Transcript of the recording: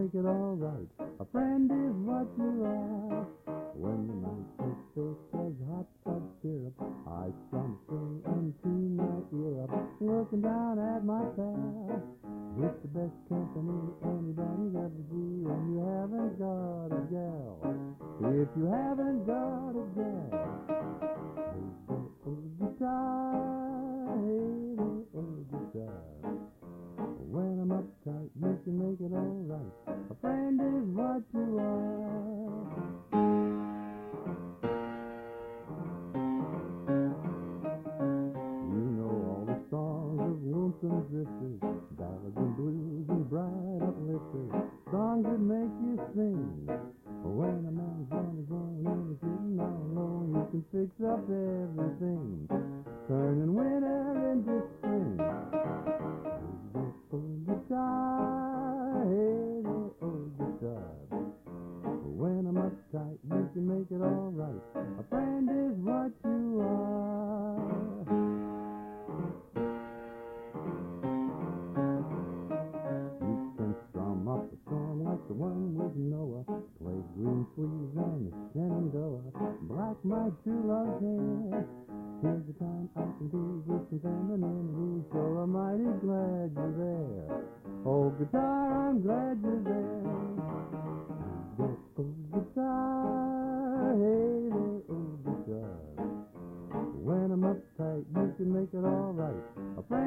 make it all right. A friend is what you are. When the night is thick as hot tub syrup, I strum a string and tune my ear up, looking down at my pal. It's the best company anybody's ever seen when you haven't got a gal. If you haven't got a gal, hey there, old guitar, hey there, old guitar. When I'm uptight, you can make it all right. A friend is what you are. You know all the songs of lonesome drifters, ballads and blues and bright uplifters, songs that make you sing. When a man's on his own and he's sitting all alone, you can fix up everything, turning winter into spring. Old guitar, hey there, old guitar. When I'm uptight, you can make it all right. A friend is what you are. You can strum up a song like the one with Noah, play Green Sleeves and the Shenandoah, black my true love's hair. Here's the time I can be with some femininity, so I'm mighty glad you're there. Oh, guitar, I'm glad you're there. Hey there, old guitar, hey there, old guitar. When I'm uptight, you can make it all right. A friend